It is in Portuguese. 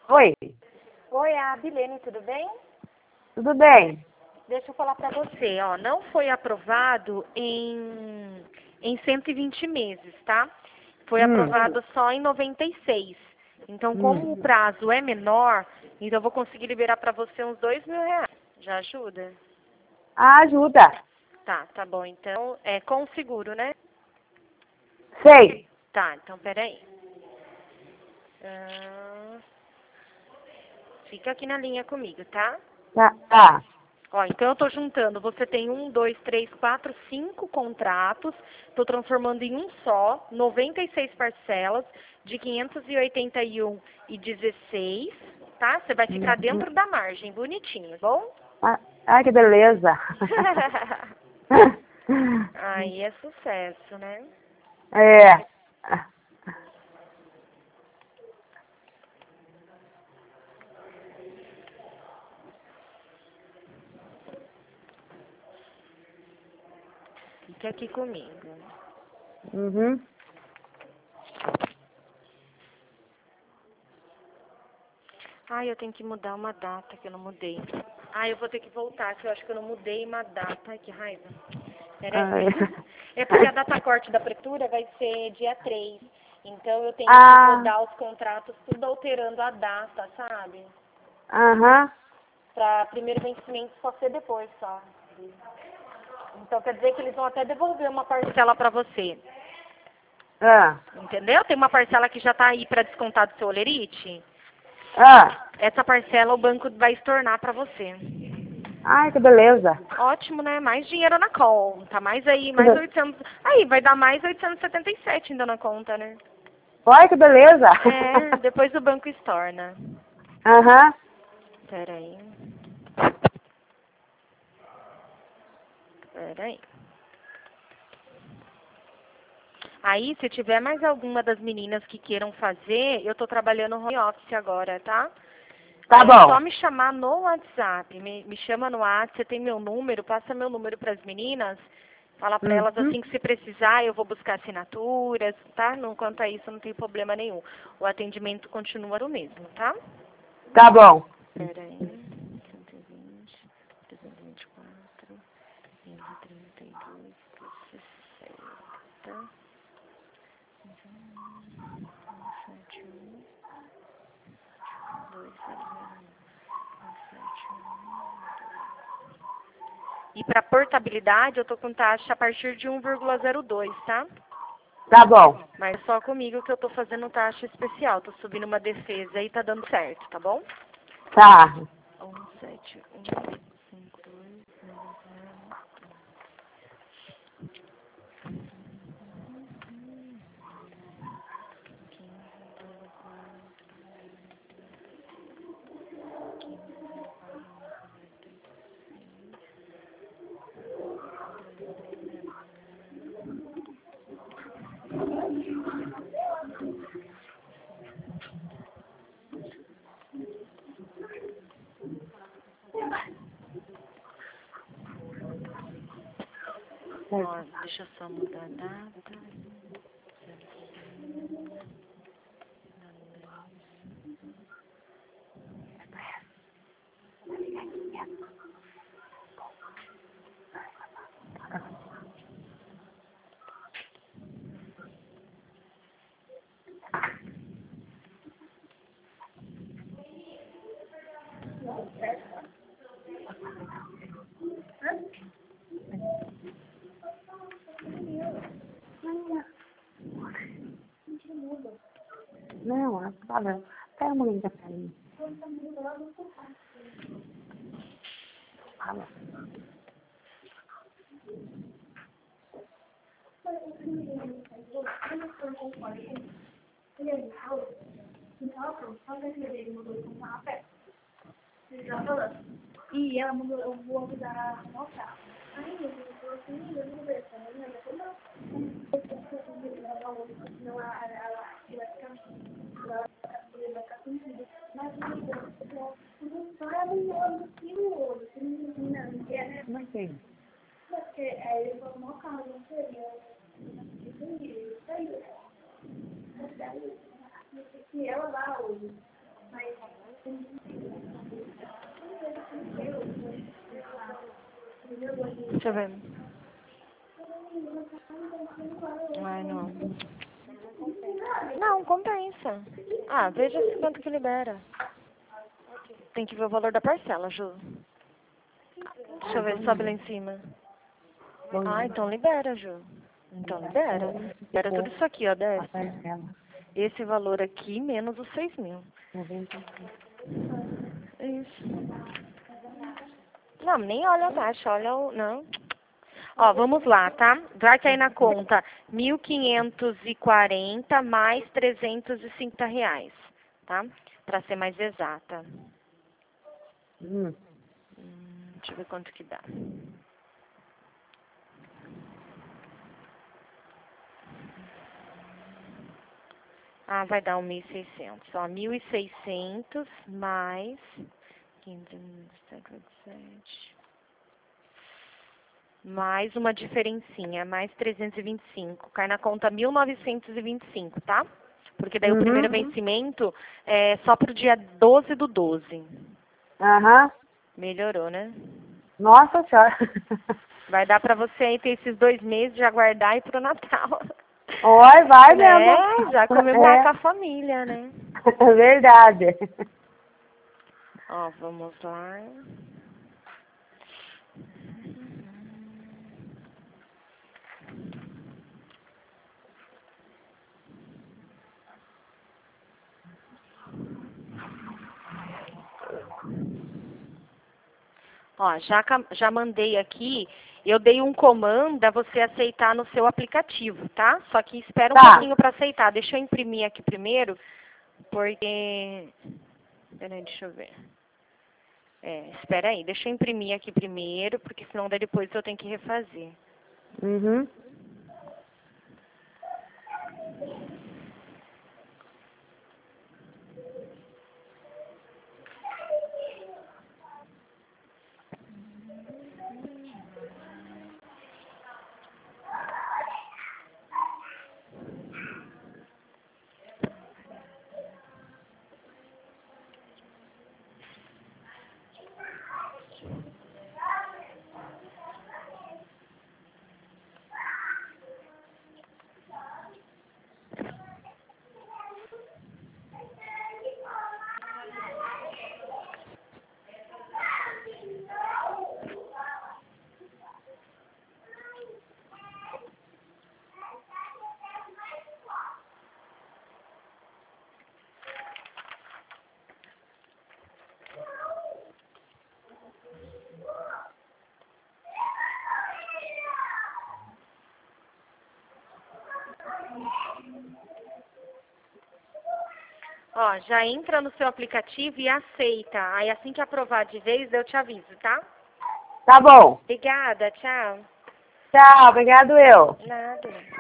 Oi, Oi, a Bilene, tudo bem? tudo bem? Deixa eu falar pra você, ó, não foi aprovado em 120 meses, tá? Foi aprovado só em 96. Então, como o prazo é menor, então eu vou conseguir liberar pra você uns R$ 2.000. Já ajuda? Ah, ajuda. Tá bom. Então, é com seguro, né? Sei. Tá, então peraí. Ah, fica aqui na linha comigo, tá? Tá. Ó, então eu tô juntando, você tem 1, 2, 3, 4, 5 contratos, tô transformando em um só, 96 parcelas de 581,16, tá? Você vai ficar dentro da margem, bonitinho, bom? Ai, que beleza. Aí é sucesso, né? É. Fica aqui comigo. Uhum. Ai, eu tenho que mudar uma data que eu não mudei. Ai, eu vou ter que voltar, que eu acho que eu não mudei uma data. Ai, que raiva. Peraí. Ai. É porque a data corte da prefeitura vai ser dia 3. Então eu tenho que Ah, mudar os contratos, tudo alterando a data, sabe? aham. Pra primeiro vencimento só ser depois, só. Então quer dizer que eles vão até devolver uma parcela pra você. Ah, Entendeu? Tem uma parcela que já tá aí pra descontar do seu olerite. ah. Essa parcela o banco vai estornar pra você. Ai, que beleza. Ótimo, né? Mais dinheiro na conta. Mais aí, mais 800. Aí, vai dar mais 877 ainda na conta, né? Olha que beleza. É, depois o banco estorna. Aham. Peraí. Peraí. Aí, se tiver mais alguma das meninas que queiram fazer, eu tô trabalhando home office agora, tá? Tá Aí é só bom. me chamar no WhatsApp. Me chama no WhatsApp, você tem meu número, passa meu número para as meninas. Fala para elas Uhum. assim que se precisar, eu vou buscar assinaturas, tá? Não, quanto a isso, não tem problema nenhum. O atendimento continua o mesmo, tá? Tá bom. Peraí. 120, 324, 532, 60. 171, 201, 171. E para portabilidade, eu tô com taxa a partir de 1,02, tá? Tá bom. Mas só comigo que eu tô fazendo taxa especial. Tô subindo uma defesa e tá dando certo, tá bom? Tá. 1715200. Ó, deixa eu só mudar a data. 05. Não, tá bom. Pega uma linha pra mim. Fala. E ela mandou, eu vou ajudar a mostrar. Aí ele falou assim, eu não vejo, né? Eu falei, não. Senão ela vai ficar sentida. Mas não sabe o olho que o olho. Não quer, né? Não tem. Porque aí ele falou, não, cara, não seria. Entendi, isso aí. E ela lá hoje. Mas Deixa eu ver. Ai, não. Não, compensa. Ah, veja quanto que libera. Tem que ver o valor da parcela, Ju. Deixa eu ver, sobe lá em cima. Ah, então libera, Ju. Então libera. Libera tudo isso aqui, ó, A desce. parcela. Esse valor aqui menos os 6.000. 95. Isso. Não, nem olha a taxa, olha o... Não. Ó, vamos lá, tá? Vai cair na conta 1.540 mais R$ 350, tá? Pra ser mais exata. Deixa eu ver quanto que dá. Ah, vai dar 1.600. Ó, 1.600 mais 15.7. Mais uma diferencinha, mais 325. Cai na conta 1.925, tá? Porque daí o primeiro vencimento é só pro dia 12/12. Aham. Melhorou, né? Nossa senhora. Vai dar pra você aí ter esses 2 meses, já guardar e pro Natal. Oi, vai Né? mesmo. Já comemorar com a família, né? É verdade. Ó, vamos lá. Ó, já mandei aqui, eu dei um comando a você aceitar no seu aplicativo, tá? Só que espera um pouquinho para aceitar. Deixa eu imprimir aqui primeiro, porque... Peraí, deixa eu ver. Espera aí, deixa eu imprimir aqui primeiro, porque senão daí depois eu tenho que refazer. Uhum. Ó, já entra no seu aplicativo e aceita. Aí assim que aprovar de vez, eu te aviso, tá? Tá bom. Obrigada, tchau. Tchau, obrigado eu. Nada.